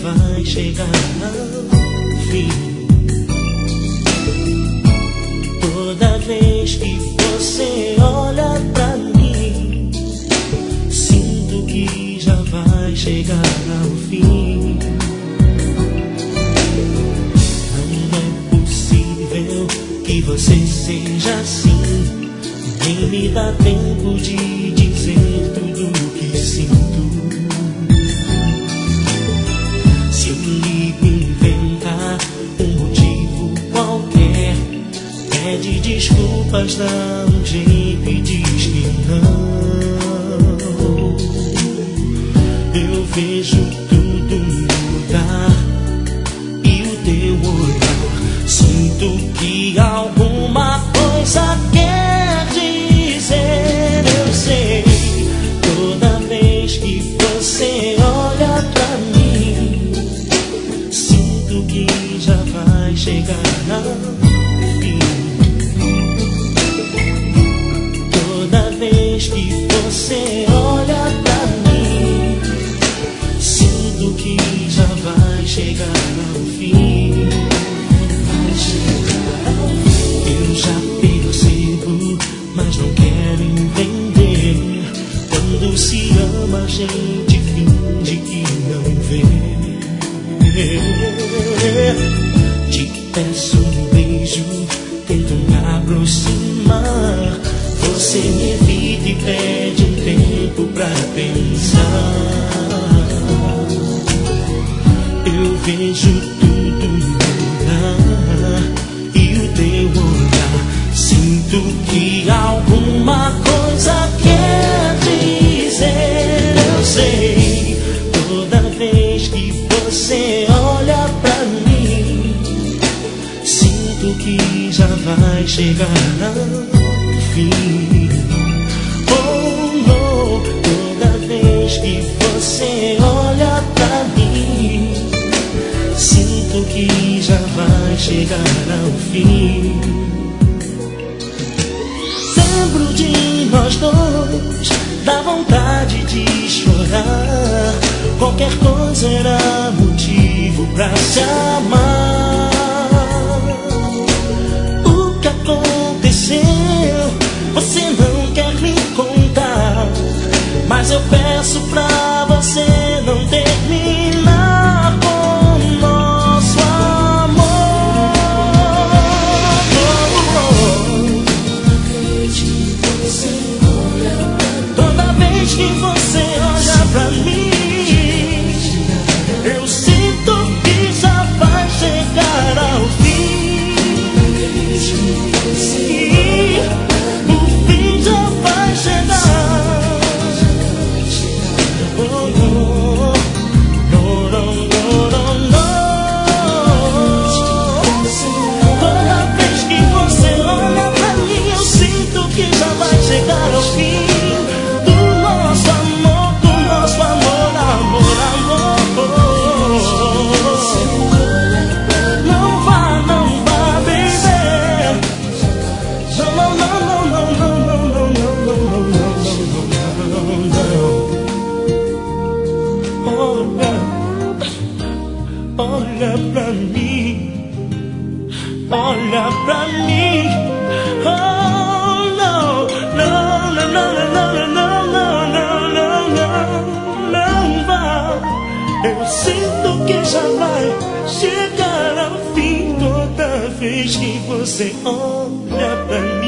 vai chegar ao fim. Toda vez que você olha pra mim, sinto que já vai chegar ao fim. Não é possível que você seja assim, nem me dá tempo de dizer tudo o que sinto. Se eu ligo inventar um motivo qualquer, pede desculpas, dá um jeito e diz que não. Eu vejo tudo mudar e o teu olhar, sinto que alguma coisa quer dizer. Eu sei, toda vez que você olha pra mim, sinto que já vai chegar ao fim. Toda vez que você olha pra mim, sinto que já vai chegar ao fim. Vai chegar ao fim. Eu já percebo, mas não quero entender. Quando se ama, a gente finge que não vê. Te peço um beijo, tento me aproximar. Você me evita e pede um tempo pra pensar. Eu vejo tudo mudar e o teu olhar, sinto que alguma coisa quer dizer. Eu sei, toda vez que você olha pra mim, sinto que já vai chegar ao fim. Oh, não, toda vez que você olha pra mim, sinto que já vai chegar ao fim. Lembro de nós dois, dá vontade de chorar. Qualquer coisa era motivo pra se amar. O que aconteceu, você não quer me contar, mas eu peço pra você não terminar com o nosso amor. Toda vez que você olha pra mim, eu sinto que já vai chegar ao fim. O fim já vai chegar. Oh, no, no, no, no, no. Toda vez que você olha pra mim, eu sinto que já vai chegar ao fim. Do nosso amor, amor, amor. Não vá, baby. Não, não, não, não, não, não, não, não, não, não, não. Olha pra mim, olha pra mim. Oh, não, não, não, não, não, não, não, não, não, não vá. Eu sinto que já vai chegar ao fim. Toda vez que você olha pra mim,